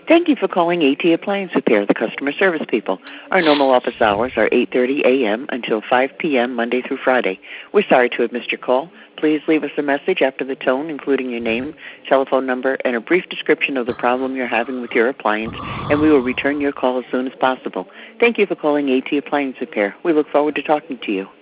Thank you for calling AT Appliance Repair, the customer service people. Our normal office hours are 8:30 a.m. until 5 p.m. Monday through Friday. We're sorry to have missed your call. Please leave us a message after the tone, including your name, telephone number, and a brief description of the problem you're having with your appliance, and we will return your call as soon as possible. Thank you for calling AT Appliance Repair. We look forward to talking to you.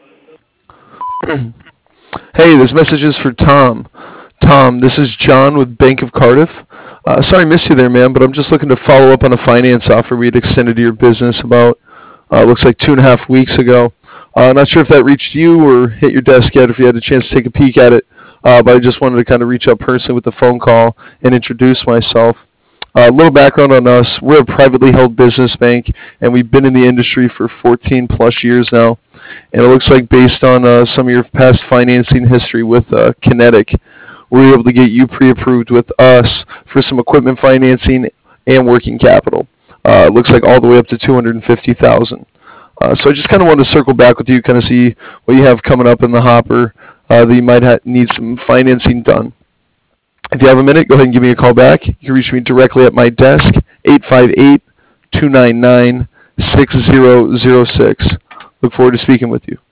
Hey, this message is for Tom. Tom, this is John with Bank of Cardiff. Sorry I missed you there, man, but I'm just looking to follow up on a finance offer we had extended to your business about, looks like 2.5 weeks ago. Not sure if that reached you or hit your desk yet, if you had a chance to take a peek at it, but I just wanted to kind of reach out personally with the phone call and introduce myself. A little background on us. We're a privately held business bank, and we've been in the industry for 14 plus years now. And it looks like based on some of your past financing history with Kinetic, we were able to get you pre-approved with us for some equipment financing and working capital. It looks like all the way up to $250,000. So I just kind of wanted to circle back with you, kind of see what you have coming up in the hopper that you might need some financing done. If you have a minute, go ahead and give me a call back. You can reach me directly at my desk, 858-299-6006. Look forward to speaking with you.